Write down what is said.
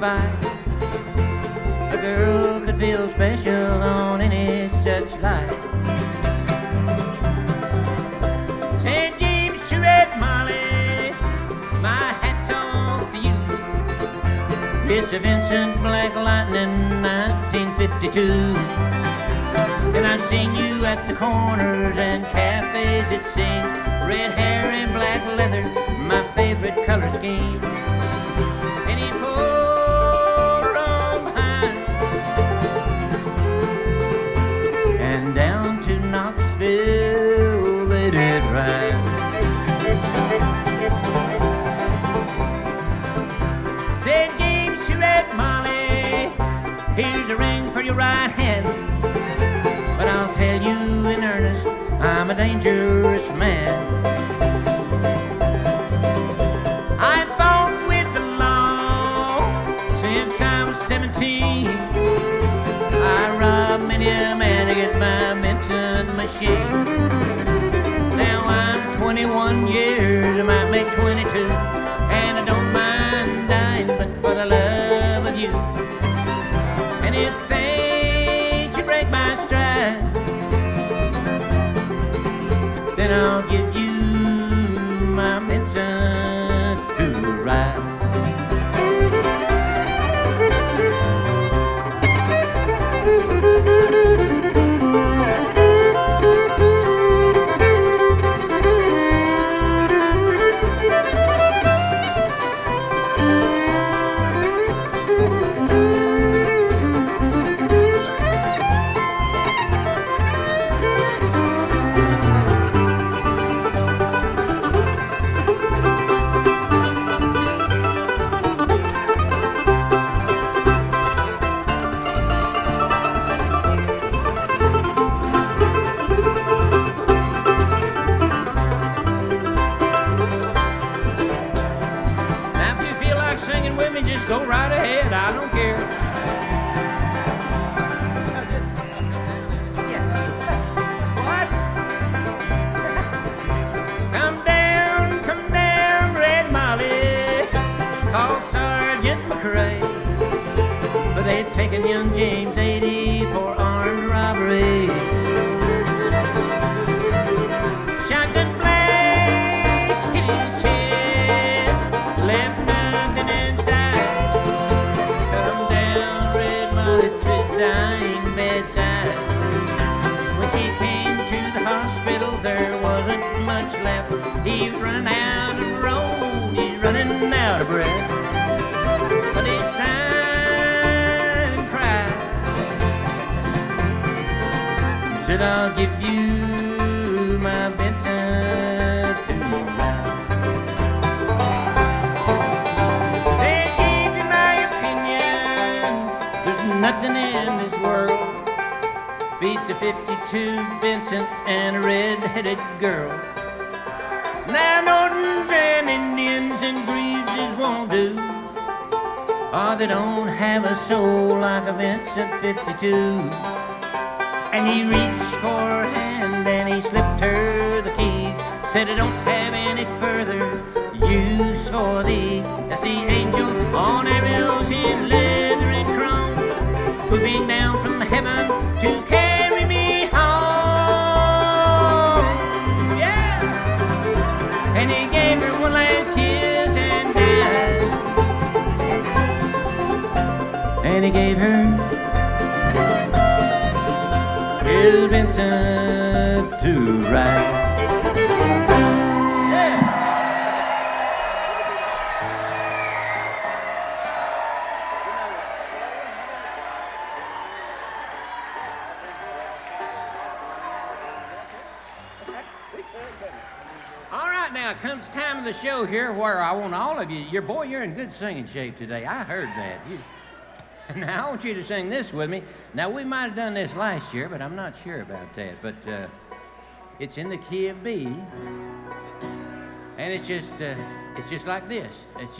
provide. A girl could feel special on any such light. St. James to Red Molly, my hat's off to you. It's a Vincent Black Lightning 1952. And I've seen you at the corners and cafes, it seems. Red hair and black leather, my favorite color scheme. And he pulled from behind and down to Knoxville they did ride. St. James to Red Molly, here's a ring for your right hand. But I'll tell you in earnest, I'm a dangerous man. I fought with the law since I was 17. I robbed many a man to get my Vincent machine. Now I'm 21 years, I might make 22, and I don't mind dying, but for the love of you. And if fate should break my stride, then I'll give you my Vincent to ride. Go right ahead, I don't care. What? Come down, Red Molly. Call Sergeant McRae. But they've taken young James 80 for armed robbery. Shotgun blast hit his chest, left nothing inside. Dying bedside. When she came to the hospital, there wasn't much left. He was running out of road, he's running out of breath. But he sighed and cried. He said, I'll give you my Vincent to ride. Nothing in this world beats a 52 Vincent and a red-headed girl. Now Nortons and Indians and Greaves won't do, or they don't have a soul like a Vincent 52. And he reached for her hand and he slipped her the keys, said I don't have any further use for these. That's the angel on every rose in leather and chrome, swooping down from heaven to carry me home. Yeah! And he gave her one last kiss and died. And he gave her his Vincent to ride. Now comes the time of the show here where I want all of you, you're in good singing shape today. I heard that. Now I want you to sing this with me. Now we might have done this last year, but I'm not sure about that. But it's in the key of B, and it's just like this. It's